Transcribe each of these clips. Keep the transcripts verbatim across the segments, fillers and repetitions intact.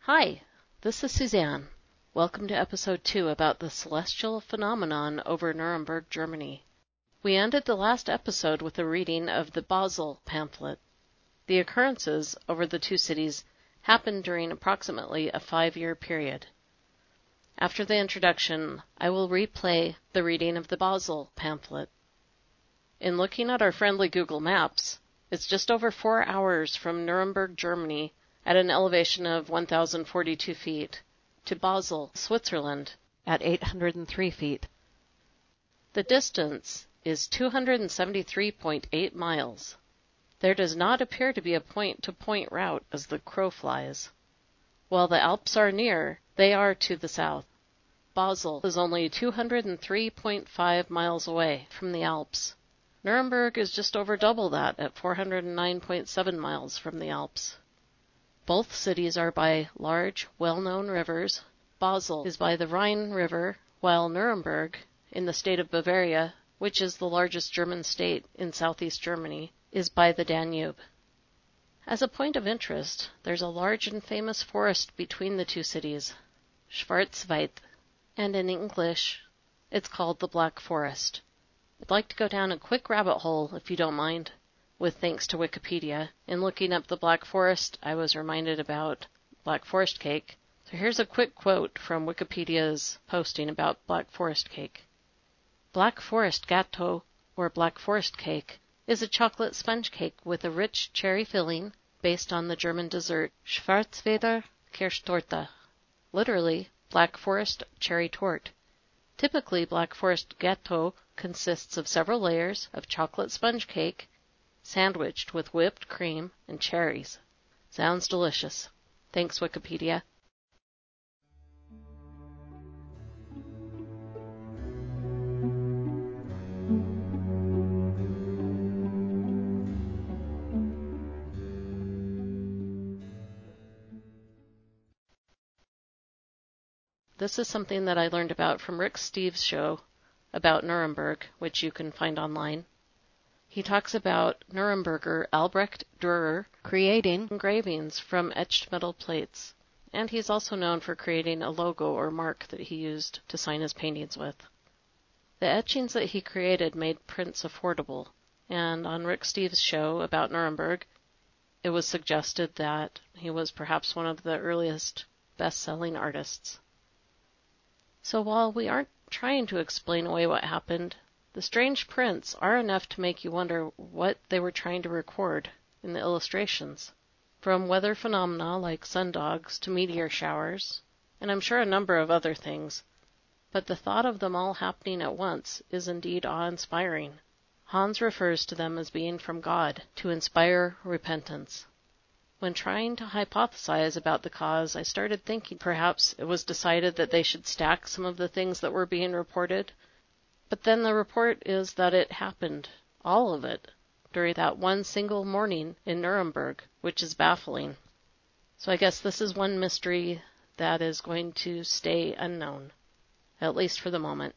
Hi, this is Suzanne. Welcome to episode two about the celestial phenomenon over Nuremberg, Germany. We ended the last episode with a reading of the Basel pamphlet. The occurrences over the two cities happened during approximately a five-year period. After the introduction, I will replay the reading of the Basel pamphlet. In looking at our friendly Google Maps, it's just over four hours from Nuremberg, Germany, at an elevation of one thousand forty-two feet, to Basel, Switzerland, at eight hundred three feet. The distance is two hundred seventy-three point eight miles. There does not appear to be a point-to-point route as the crow flies. While the Alps are near, they are to the south. Basel is only two hundred three point five miles away from the Alps. Nuremberg is just over double that at four hundred nine point seven miles from the Alps. Both cities are by large, well-known rivers. Basel is by the Rhine River, while Nuremberg, in the state of Bavaria, which is the largest German state in southeast Germany, is by the Danube. As a point of interest, there's a large and famous forest between the two cities, Schwarzwald, and in English, it's called the Black Forest. I'd like to go down a quick rabbit hole, if you don't mind. With thanks to Wikipedia. In looking up the Black Forest, I was reminded about Black Forest cake. So here's a quick quote from Wikipedia's posting about Black Forest cake. Black Forest Gâteau, or Black Forest cake, is a chocolate sponge cake with a rich cherry filling based on the German dessert Schwarzwälder Kirschtorte, literally Black Forest cherry tort. Typically, Black Forest Gâteau consists of several layers of chocolate sponge cake sandwiched with whipped cream and cherries. Sounds delicious. Thanks, Wikipedia. This is something that I learned about from Rick Steves' show about Nuremberg, which you can find online. He talks about Nuremberger Albrecht Dürer creating engravings from etched metal plates, and he's also known for creating a logo or mark that he used to sign his paintings with. The etchings that he created made prints affordable, and on Rick Steves' show about Nuremberg, it was suggested that he was perhaps one of the earliest best-selling artists. So while we aren't trying to explain away what happened, the strange prints are enough to make you wonder what they were trying to record in the illustrations. From weather phenomena like sundogs to meteor showers, and I'm sure a number of other things. But the thought of them all happening at once is indeed awe-inspiring. Hans refers to them as being from God to inspire repentance. When trying to hypothesize about the cause, I started thinking perhaps it was decided that they should stack some of the things that were being reported. But then the report is that it happened, all of it, during that one single morning in Nuremberg, which is baffling. So I guess this is one mystery that is going to stay unknown, at least for the moment.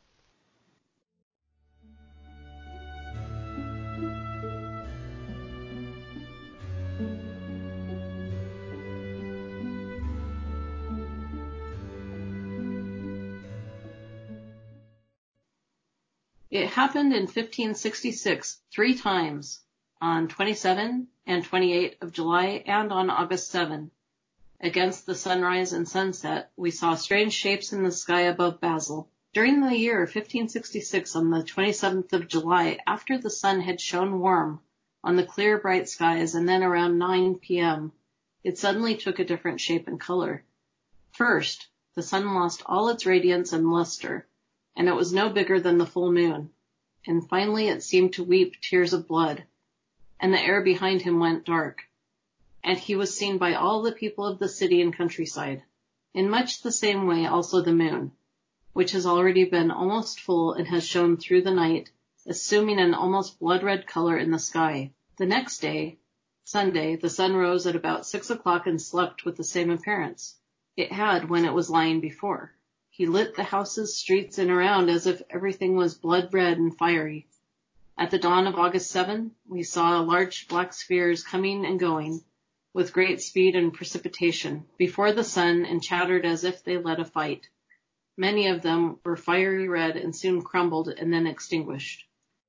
It happened in fifteen sixty-six three times, on twenty-seventh and twenty-eighth of July and on August seventh. Against the sunrise and sunset, we saw strange shapes in the sky above Basel. During the year fifteen sixty-six, on the twenty-seventh of July, after the sun had shone warm on the clear, bright skies, and then around nine p.m., it suddenly took a different shape and color. First, the sun lost all its radiance and luster, and it was no bigger than the full moon. And finally it seemed to weep tears of blood, and the air behind him went dark. And he was seen by all the people of the city and countryside. In much the same way also the moon, which has already been almost full and has shone through the night, assuming an almost blood-red color in the sky. The next day, Sunday, the sun rose at about six o'clock and slept with the same appearance it had when it was lying before. He lit the houses, streets, and around as if everything was blood-red and fiery. At the dawn of August seventh, we saw large black spheres coming and going, with great speed and precipitation before the sun and chattered as if they led a fight. Many of them were fiery red and soon crumbled and then extinguished.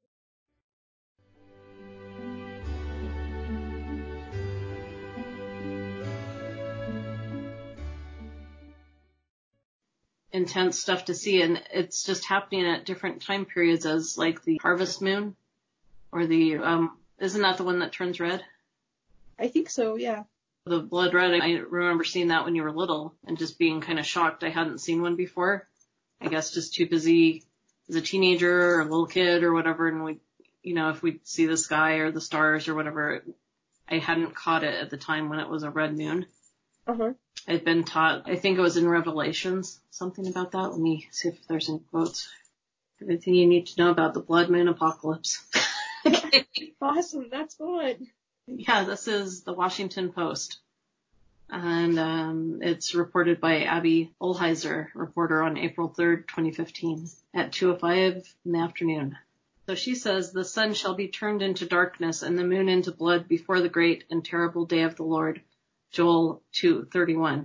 Intense stuff to see, and it's just happening at different time periods, as like the harvest moon, or the, um, isn't that the one that turns red? I think so, yeah. The blood red, I remember seeing that when you were little and just being kind of shocked. I hadn't seen one before. I guess just too busy as a teenager or a little kid or whatever, and we, you know, if we'd see the sky or the stars or whatever, I hadn't caught it at the time when it was a red moon. Uh-huh. I'd been taught, I think it was in Revelations, something about that. Let me see if there's any quotes. Everything you need to know about the blood moon apocalypse. Okay. Awesome, that's good. Yeah, this is the Washington Post. And um, it's reported by Abby Olheiser, reporter, on April third, twenty fifteen, at two oh five in the afternoon. So she says, the sun shall be turned into darkness and the moon into blood before the great and terrible day of the Lord. Joel two thirty-one.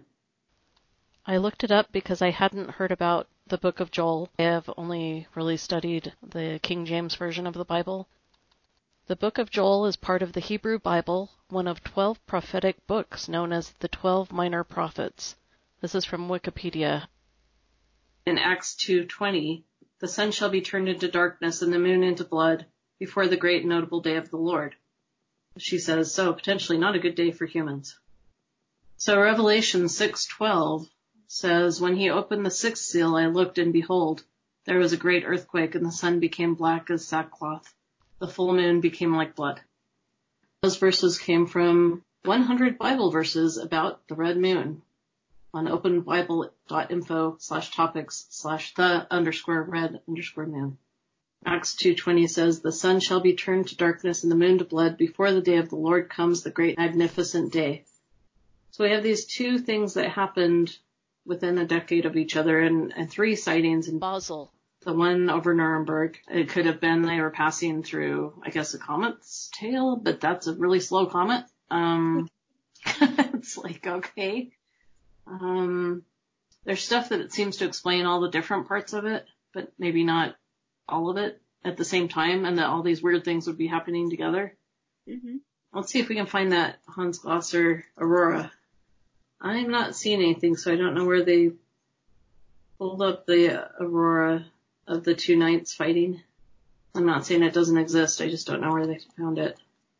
I looked it up because I hadn't heard about the book of Joel. I have only really studied the King James Version of the Bible. The book of Joel is part of the Hebrew Bible, one of twelve prophetic books known as the Twelve Minor Prophets. This is from Wikipedia. In Acts two twenty, the sun shall be turned into darkness and the moon into blood before the great and notable day of the Lord. She says, so potentially not a good day for humans. So Revelation six twelve says, when he opened the sixth seal, I looked, and behold, there was a great earthquake, and the sun became black as sackcloth. The full moon became like blood. Those verses came from one hundred Bible verses about the red moon on openbible.info slash topics slash the underscore red underscore moon. Acts two twenty says, the sun shall be turned to darkness and the moon to blood before the day of the Lord comes, the great magnificent day. So we have these two things that happened within a decade of each other, and, and three sightings in Basel. The one over Nuremberg, it could have been they were passing through, I guess, a comet's tail, but that's a really slow comet. Um, it's like, okay. Um, there's stuff that it seems to explain all the different parts of it, but maybe not all of it at the same time, and that all these weird things would be happening together. Mm-hmm. Let's see if we can find that Hans Glasser aurora. I'm not seeing anything, so I don't know where they pulled up the aurora of the two knights fighting. I'm not saying it doesn't exist, I just don't know where they found it.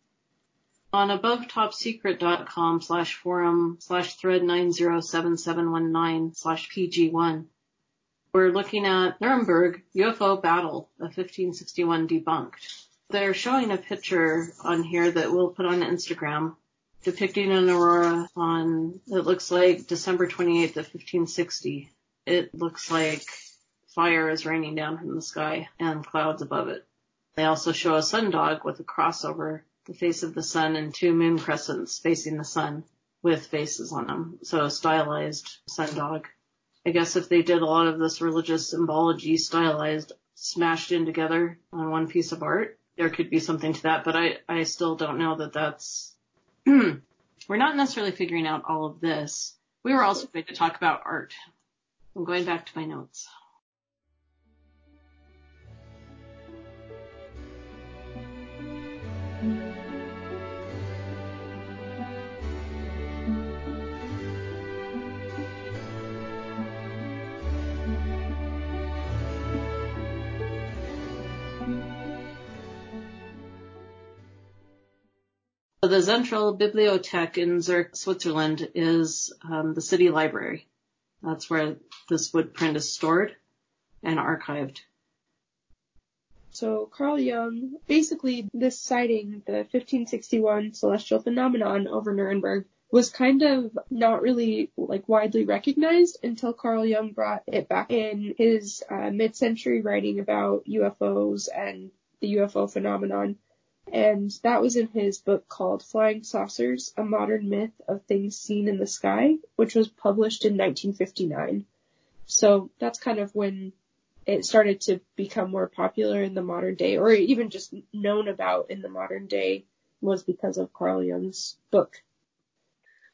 On abovetopsecret.com slash forum slash thread nine zero seven seven one nine slash P G one, we're looking at Nuremberg U F O battle of fifteen sixty-one debunked. They're showing a picture on here that we'll put on Instagram depicting an aurora on, it looks like December twenty-eighth of fifteen sixty. It looks like fire is raining down from the sky and clouds above it. They also show a sundog with a cross over the face of the sun and two moon crescents facing the sun with faces on them. So a stylized sundog. I guess if they did a lot of this religious symbology stylized, smashed in together on one piece of art, there could be something to that, but I, I still don't know that that's, we're not necessarily figuring out all of this. We were also going to talk about art. I'm going back to my notes. The Zentralbibliothek in Zurich, Switzerland is um, the city library. That's where this wood print is stored and archived. So Carl Jung, basically this sighting, the fifteen sixty-one celestial phenomenon over Nuremberg, was kind of not really like widely recognized until Carl Jung brought it back in his uh, mid-century writing about U F Os and the U F O phenomenon. And that was in his book called Flying Saucers, A Modern Myth of Things Seen in the Sky, which was published in nineteen fifty-nine. So that's kind of when it started to become more popular in the modern day, or even just known about in the modern day, was because of Carl Jung's book.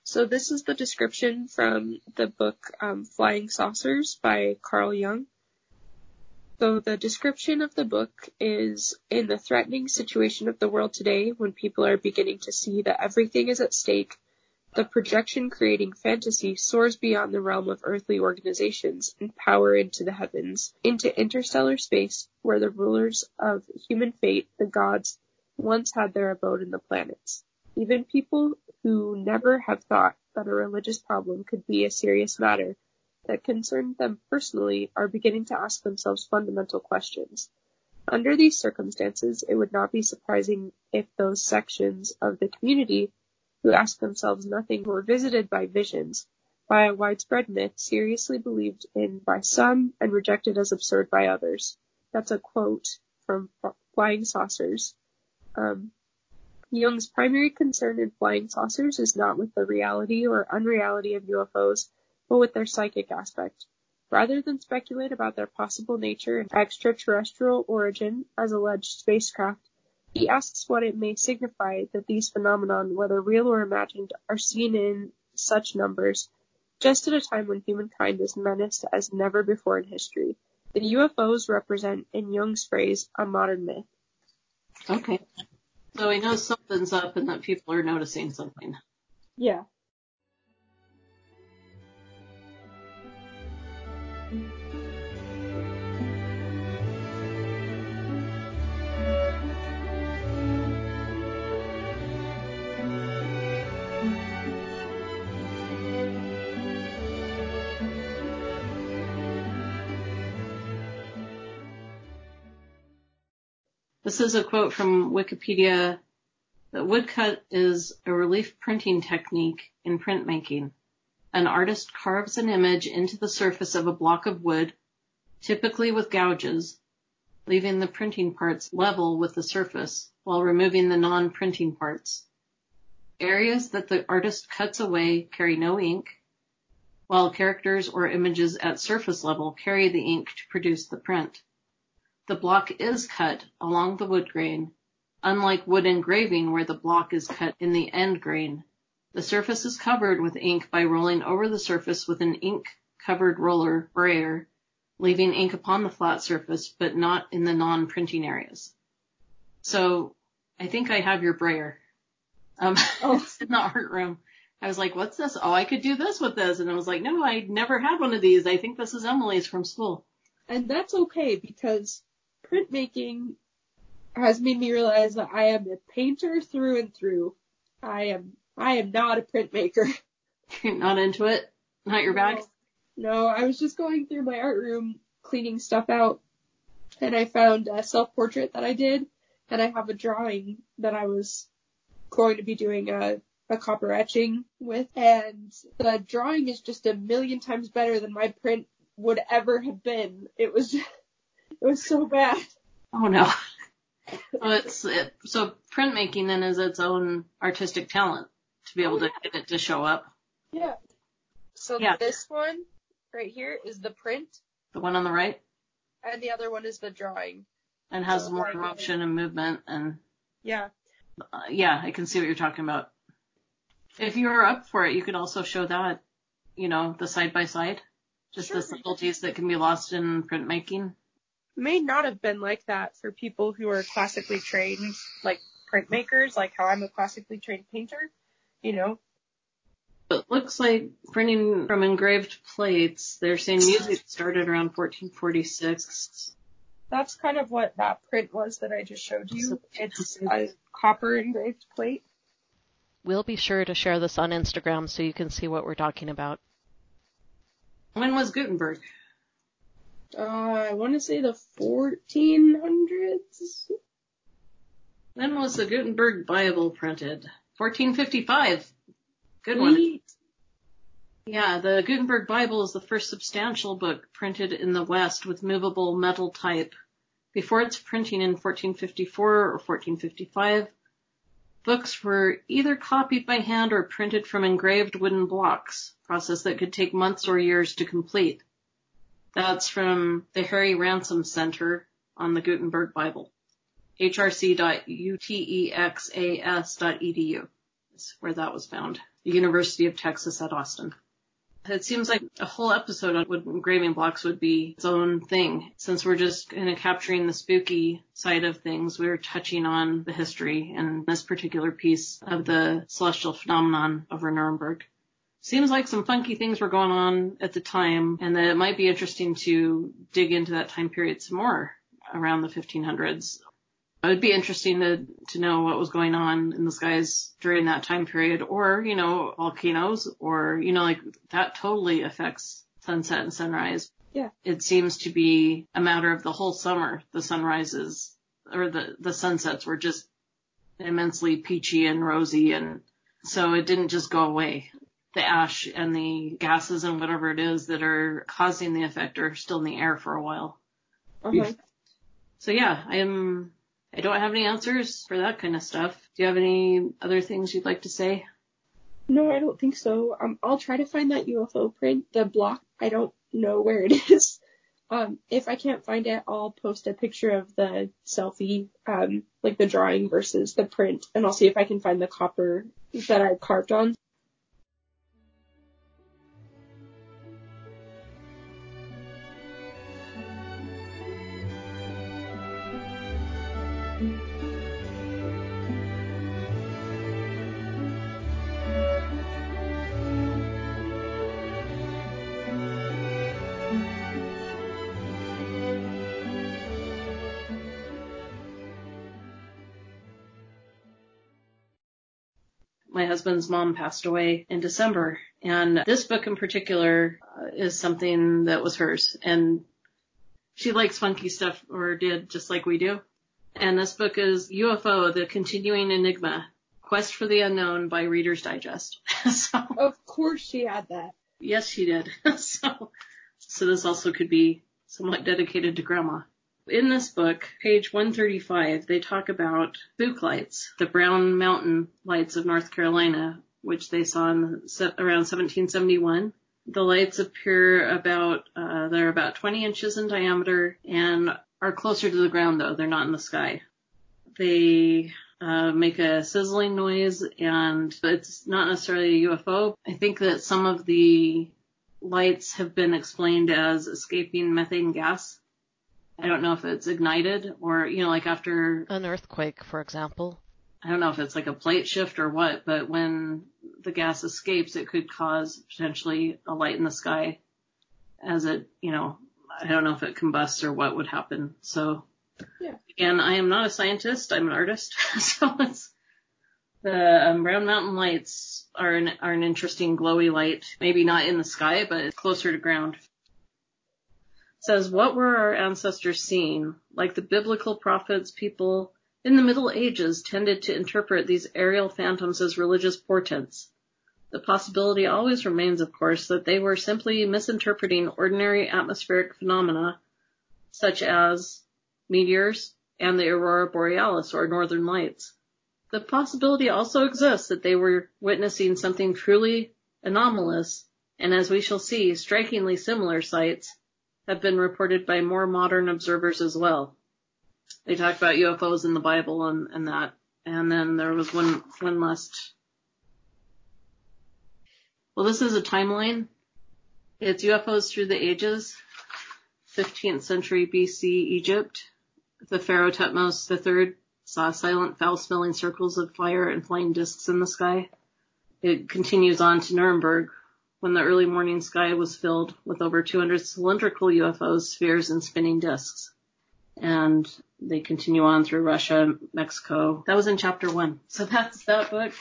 So this is the description from the book um, Flying Saucers by Carl Jung. So the description of the book is, in the threatening situation of the world today, when people are beginning to see that everything is at stake, the projection-creating fantasy soars beyond the realm of earthly organizations and power into the heavens, into interstellar space, where the rulers of human fate, the gods, once had their abode in the planets. Even people who never have thought that a religious problem could be a serious matter that concerned them personally are beginning to ask themselves fundamental questions. Under these circumstances, it would not be surprising if those sections of the community who ask themselves nothing were visited by visions, by a widespread myth seriously believed in by some and rejected as absurd by others. That's a quote from Flying Saucers. Um, Jung's primary concern in Flying Saucers is not with the reality or unreality of U F Os, but with their psychic aspect. Rather than speculate about their possible nature and extraterrestrial origin as alleged spacecraft, he asks what it may signify that these phenomena, whether real or imagined, are seen in such numbers, just at a time when humankind is menaced as never before in history. The U F Os represent, in Jung's phrase, a modern myth. Okay. So he knows something's up and that people are noticing something. Yeah. This is a quote from Wikipedia. The woodcut is a relief printing technique in printmaking. An artist carves an image into the surface of a block of wood, typically with gouges, leaving the printing parts level with the surface while removing the non-printing parts. Areas that the artist cuts away carry no ink, while characters or images at surface level carry the ink to produce the print. The block is cut along the wood grain, unlike wood engraving where the block is cut in the end grain. The surface is covered with ink by rolling over the surface with an ink-covered roller brayer, leaving ink upon the flat surface, but not in the non-printing areas. So I think I have your brayer. Um, oh. It's in the art room. I was like, what's this? Oh, I could do this with this. And I was like, no, I never had one of these. I think this is Emily's from school. And that's okay, because printmaking has made me realize that I am a painter through and through. I am I am not a printmaker. You're not into it? Not your bag? No. no, I was just going through my art room, cleaning stuff out, and I found a self-portrait that I did, and I have a drawing that I was going to be doing a, a copper etching with, and the drawing is just a million times better than my print would ever have been. It was just, it was so bad. Oh no. So it's it, so printmaking then is its own artistic talent to be able oh, yeah. to get it to show up. Yeah. So yeah. This one right here is the print. The one on the right? And the other one is the drawing. And has so, more like, motion and movement and yeah. Uh, yeah, I can see what you're talking about. If you were up for it, you could also show that, you know, the side by side. Just sure. The subtleties that can be lost in printmaking. May not have been like that for people who are classically trained, like printmakers, like how I'm a classically trained painter, you know. It looks like printing from engraved plates, they're saying music started around fourteen forty-six. That's kind of what that print was that I just showed you. It's a copper engraved plate. We'll be sure to share this on Instagram so you can see what we're talking about. When was Gutenberg? Uh, I want to say the fourteen hundreds. When was the Gutenberg Bible printed? fourteen fifty-five. Good Sweet. one. Yeah, the Gutenberg Bible is the first substantial book printed in the West with movable metal type. Before its printing in fourteen fifty-four or fourteen fifty-five, books were either copied by hand or printed from engraved wooden blocks, a process that could take months or years to complete. That's from the Harry Ransom Center on the Gutenberg Bible. h r c dot u t e x a s dot e d u is where that was found. the University of Texas at Austin. It seems like a whole episode on wood engraving blocks would be its own thing. Since we're just kind of capturing the spooky side of things, we're touching on the history and this particular piece of the celestial phenomenon over Nuremberg. Seems like some funky things were going on at the time, and that it might be interesting to dig into that time period some more around the fifteen hundreds. It would be interesting to, to know what was going on in the skies during that time period, or, you know, volcanoes, or, you know, like that totally affects sunset and sunrise. Yeah. It seems to be a matter of the whole summer. The sunrises or the, the sunsets were just immensely peachy and rosy. And so it didn't just go away. The ash and the gases and whatever it is that are causing the effect are still in the air for a while. Uh-huh. So yeah, I am... I don't have any answers for that kind of stuff. Do you have any other things you'd like to say? No, I don't think so. Um, I'll try to find that U F O print. The block, I don't know where it is. Um, if I can't find it, I'll post a picture of the selfie, um, like the drawing versus the print, and I'll see if I can find the copper that I carved on. My husband's mom passed away in December, and this book in particular uh, is something that was hers. And she likes funky stuff, or did, just like we do. And this book is U F O, The Continuing Enigma, Quest for the Unknown by Reader's Digest. So, of course she had that. Yes, she did. so, so this also could be somewhat dedicated to Grandma. In this book, page one thirty-five, they talk about spook lights, the Brown Mountain lights of North Carolina, which they saw in the, around seventeen seventy-one. The lights appear about, uh, they're about twenty inches in diameter and are closer to the ground, though. They're not in the sky. They uh, make a sizzling noise, and it's not necessarily a U F O. I think that some of the lights have been explained as escaping methane gas. I don't know if it's ignited or, you know, like after an earthquake, for example. I don't know if it's like a plate shift or what, but when the gas escapes, it could cause potentially a light in the sky as it, you know, I don't know if it combusts or what would happen. So, yeah. Again, I am not a scientist. I'm an artist. so it's the um, Brown Mountain lights are an, are an interesting glowy light, maybe not in the sky, but closer to ground. Says, what were our ancestors seeing? Like the biblical prophets, people in the Middle Ages tended to interpret these aerial phantoms as religious portents. The possibility always remains, of course, that they were simply misinterpreting ordinary atmospheric phenomena, such as meteors and the aurora borealis or northern lights. The possibility also exists that they were witnessing something truly anomalous, and as we shall see, strikingly similar sights have been reported by more modern observers as well. They talk about U F Os in the Bible and, and that. And then there was one, one last. Well, this is a timeline. It's U F Os through the ages. fifteenth century B C Egypt. The Pharaoh Thutmose the third saw silent, foul-smelling circles of fire and flying discs in the sky. It continues on to Nuremberg, when the early morning sky was filled with over two hundred cylindrical U F Os, spheres, and spinning discs. And they continue on through Russia, Mexico. That was in chapter one. So that's that book.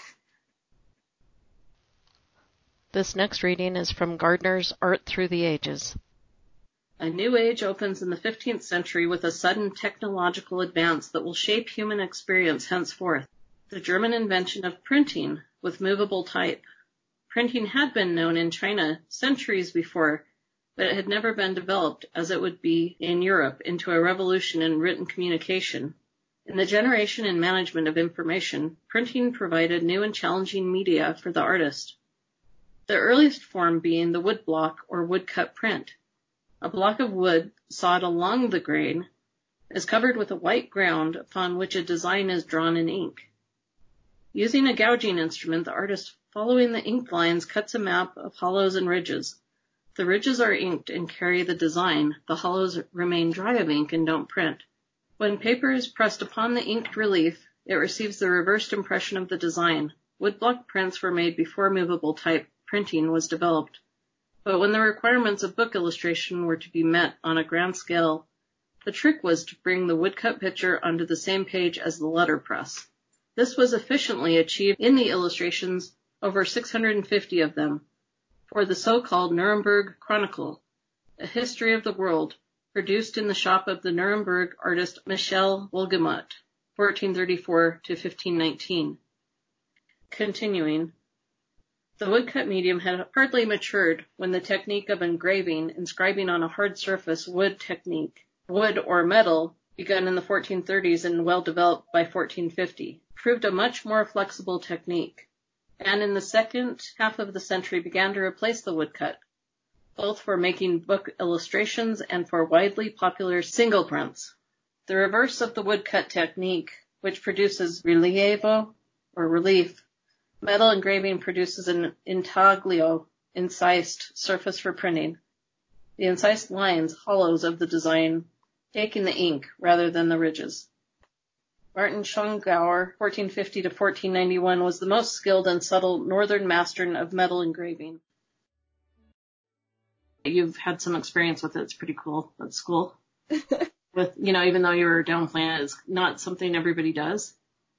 This next reading is from Gardner's Art Through the Ages. A new age opens in the fifteenth century with a sudden technological advance that will shape human experience henceforth. The German invention of printing with movable type. Printing had been known in China centuries before, but it had never been developed as it would be in Europe into a revolution in written communication. In the generation and management of information, printing provided new and challenging media for the artist. The earliest form being the woodblock or woodcut print. A block of wood sawed along the grain is covered with a white ground upon which a design is drawn in ink. Using a gouging instrument, the artist Following the inked lines cuts a map of hollows and ridges. The ridges are inked and carry the design. The hollows remain dry of ink and don't print. When paper is pressed upon the inked relief, it receives the reversed impression of the design. Woodblock prints were made before movable type printing was developed. But when the requirements of book illustration were to be met on a grand scale, the trick was to bring the woodcut picture onto the same page as the letterpress. This was efficiently achieved in the illustrations, over six hundred fifty of them, for the so-called Nuremberg Chronicle, a history of the world, produced in the shop of the Nuremberg artist Michel Wolgemut, fourteen thirty-four to fifteen nineteen. Continuing, the woodcut medium had hardly matured when the technique of engraving, inscribing on a hard surface wood technique, wood or metal, begun in the fourteen thirties and well developed by fourteen fifty, proved a much more flexible technique, and in the second half of the century began to replace the woodcut, both for making book illustrations and for widely popular single prints. The reverse of the woodcut technique, which produces relievo or relief, metal engraving produces an intaglio, incised surface for printing. The incised lines, hollows of the design, taking the ink rather than the ridges. Martin Schongauer, fourteen fifty to fourteen ninety-one, was the most skilled and subtle northern master of metal engraving. You've had some experience with it. It's pretty cool at school. With, you know, even though you were downplaying it, it's not something everybody does.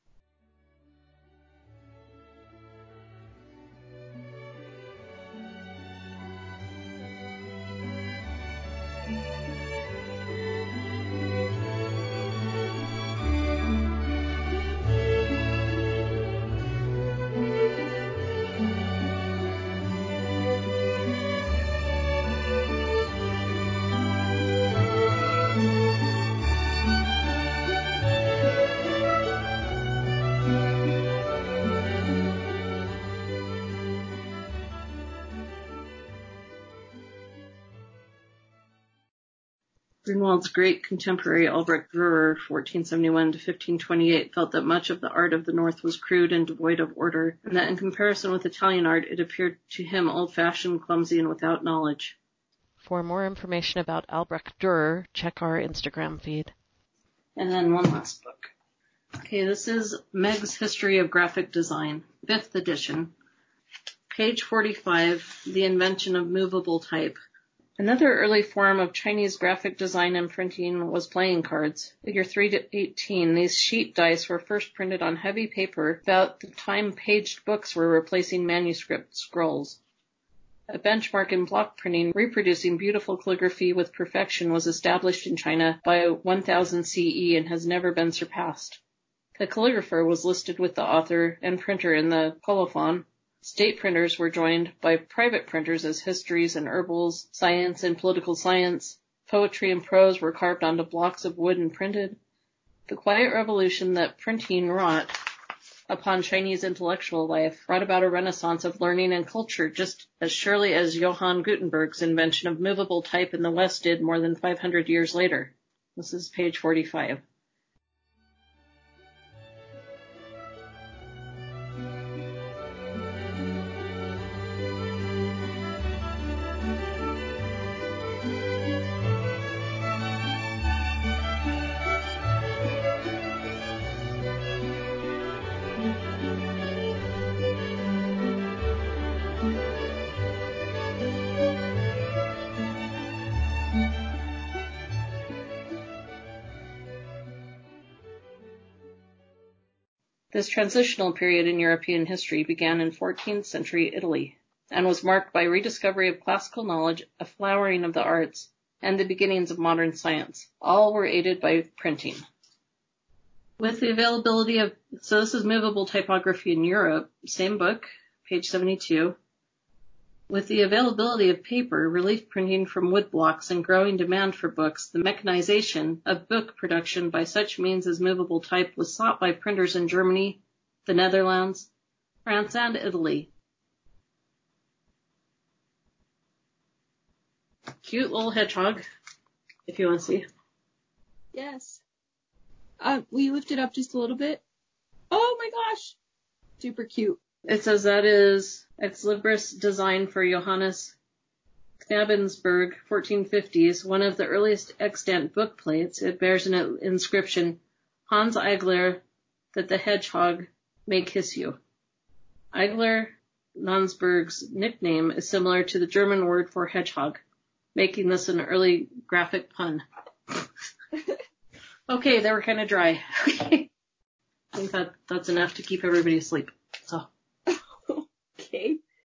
Grunwald's great contemporary Albrecht Dürer, fourteen seventy-one to fifteen twenty-eight, felt that much of the art of the North was crude and devoid of order, and that in comparison with Italian art, it appeared to him old-fashioned, clumsy, and without knowledge. For more information about Albrecht Dürer, check our Instagram feed. And then one last book. Okay, this is Meg's History of Graphic Design, fifth edition. Page forty-five, The Invention of Movable Type. Another early form of Chinese graphic design and printing was playing cards. Figure three to eighteen, these sheet dice were first printed on heavy paper about the time paged books were replacing manuscript scrolls. A benchmark in block printing reproducing beautiful calligraphy with perfection was established in China by one thousand C E and has never been surpassed. The calligrapher was listed with the author and printer in the colophon. State printers were joined by private printers as histories and herbals, science and political science. Poetry and prose were carved onto blocks of wood and printed. The quiet revolution that printing wrought upon Chinese intellectual life brought about a renaissance of learning and culture just as surely as Johann Gutenberg's invention of movable type in the West did more than five hundred years later. This is page forty-five. This transitional period in European history began in fourteenth century Italy and was marked by rediscovery of classical knowledge, a flowering of the arts, and the beginnings of modern science. All were aided by printing. With the availability of, so this is movable typography in Europe, same book, page seventy-two. With the availability of paper, relief printing from wood blocks, and growing demand for books, the mechanization of book production by such means as movable type was sought by printers in Germany, the Netherlands, France, and Italy. Cute little hedgehog, if you want to see. Yes. Uh, will you lift it up just a little bit? Oh my gosh! Super cute. It says that is Ex Libris design for Johannes Knabensberg, fourteen fifties, one of the earliest extant book plates. It bears an inscription, Hans Eigler, that the hedgehog may kiss you. Eigler Nansberg's nickname is similar to the German word for hedgehog, making this an early graphic pun. Okay, they were kind of dry. I think that that's enough to keep everybody asleep. So. Okay.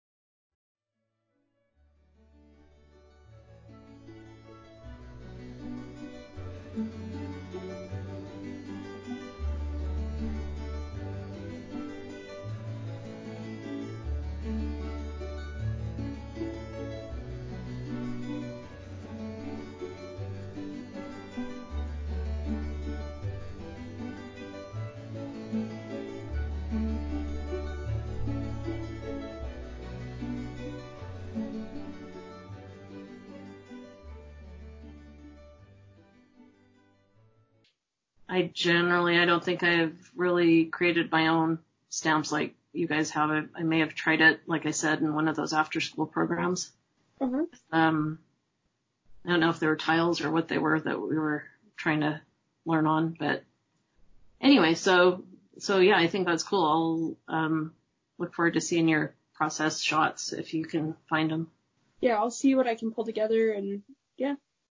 I generally, I don't think I've really created my own stamps like you guys have. I, I may have tried it, like I said, in one of those after school programs. Uh-huh. Um, I don't know if they were tiles or what they were that we were trying to learn on, but anyway, so, so yeah, I think that's cool. I'll, um, look forward to seeing your process shots if you can find them. Yeah, I'll see what I can pull together and yeah.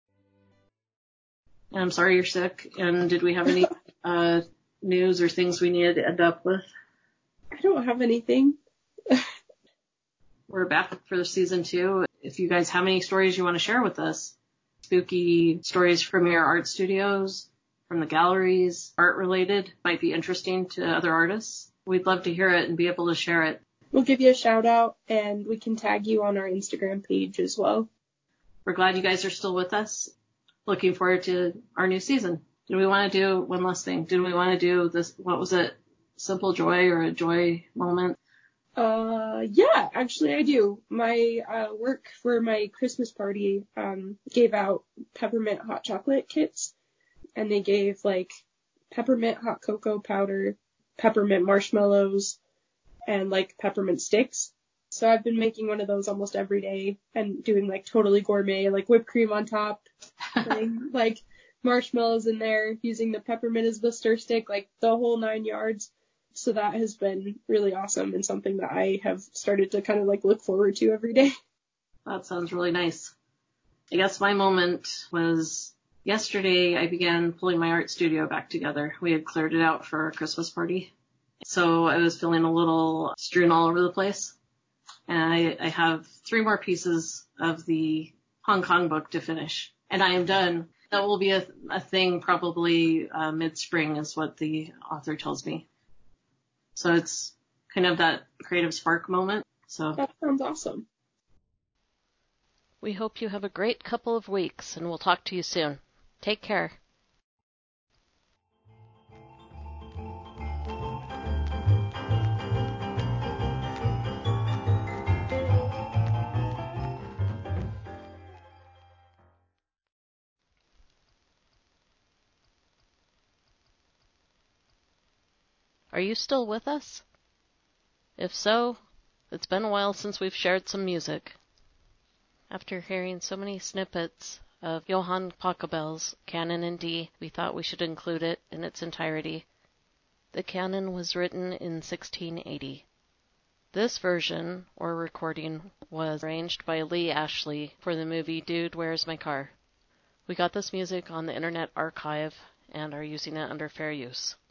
And I'm sorry you're sick. And did we have any uh, news or things we needed to end up with? I don't have anything. We're back for season two. If you guys have any stories you want to share with us, spooky stories from your art studios, from the galleries, art related, might be interesting to other artists, we'd love to hear it and be able to share it. We'll give you a shout out and we can tag you on our Instagram page as well. We're glad you guys are still with us. Looking forward to our new season. Did we want to do one last thing? Did we want to do this? What was it? Simple joy or a joy moment? Uh, yeah, actually I do. My uh, work for my Christmas party um, gave out peppermint hot chocolate kits, and they gave like peppermint hot cocoa powder, peppermint marshmallows, and like peppermint sticks. So I've been making one of those almost every day and doing like totally gourmet, like whipped cream on top, putting like marshmallows in there, using the peppermint as the stir stick, like the whole nine yards. So that has been really awesome and something that I have started to kind of like look forward to every day. That sounds really nice. I guess my moment was yesterday I began pulling my art studio back together. We had cleared it out for our Christmas party. So I was feeling a little strewn all over the place. And I, I have three more pieces of the Hong Kong book to finish. And I am done. That will be a, a thing probably uh, mid-spring is what the author tells me. So it's kind of that creative spark moment. So That sounds awesome. We hope you have a great couple of weeks, and we'll talk to you soon. Take care. Are you still with us? If so, it's been a while since we've shared some music. After hearing so many snippets of Johann Pachelbel's Canon in D, we thought we should include it in its entirety. The canon was written in sixteen eighty. This version, or recording, was arranged by Lee Ashley for the movie Dude, Where's My Car? We got this music on the Internet Archive and are using it under fair use.